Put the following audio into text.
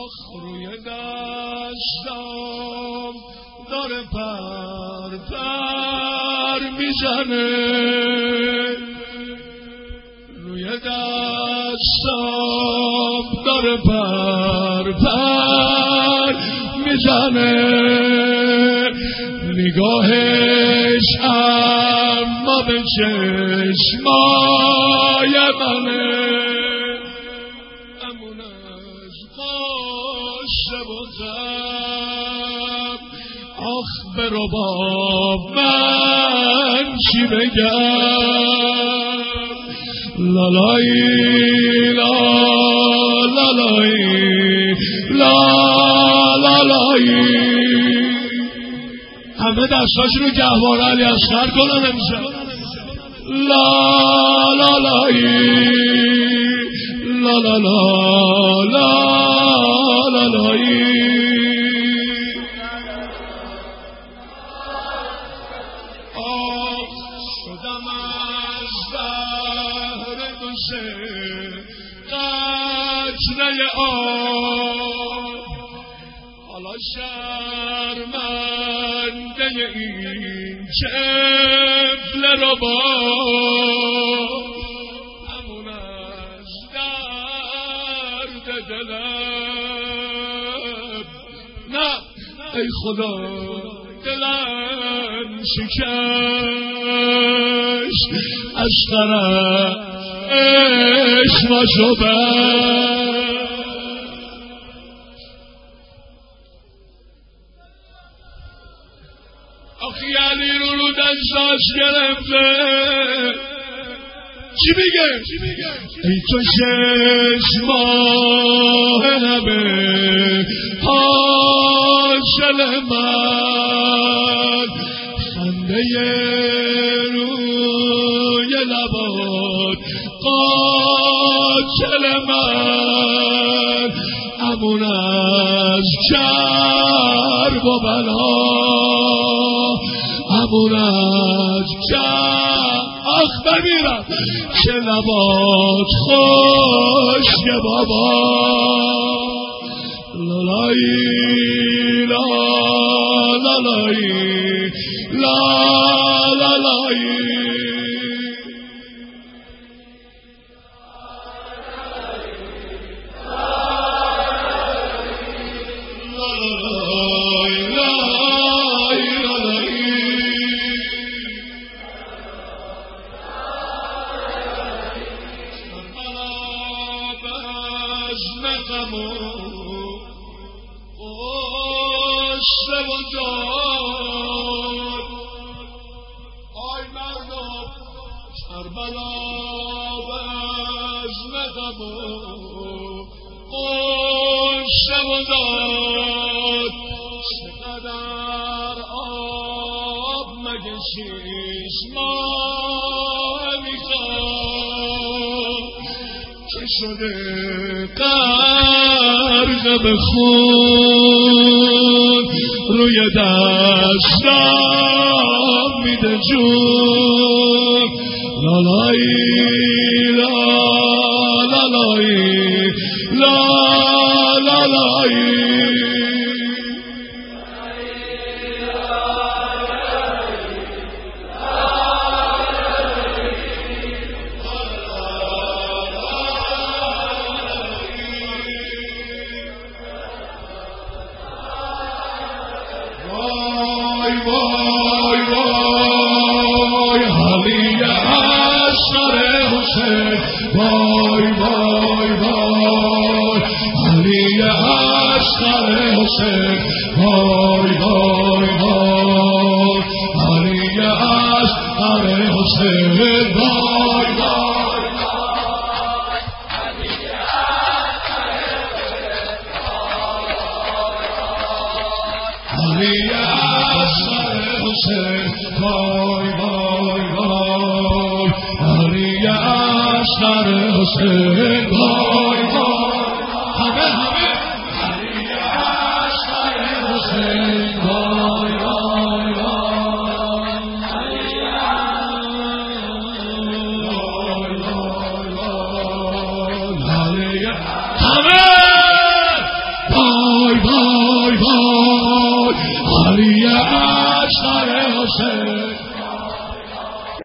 روی دستم داره پر پر میزنه، روی دستم داره پر پر میزنه، نگاهش اما به چشمای منه، امون از قصه و غم، آخ برو با من چی بگم، لالایی لا لالایی لا لالایی. همه دستاشون رو گهواره علی اصغر کنن امشب، لا لالایی لا لا لا لا لالایی. آخ شدم از بحر دوشه قطره آب، حالا شرمنده این چفل رو با همون از درد دلم، نه ای خدا دلم شکش از طرف عشقشو بر. آخی علی رو دستاش گرفته، چی میگه؟ ای تو 6 ماه همه حاصل من، خنده روی لبات قاتل من، امون از کرب و بلا، امون از کرب. آخ بمیرم چه لبات خشک بابا، لالایی لا لالایی لا لالایی. چقدر آب مگه 6 ماه میخوام که شده غرق به خون، روی دستم میده جون، لالایی لا لالایی لا لالایی. وای علی اصغر حسین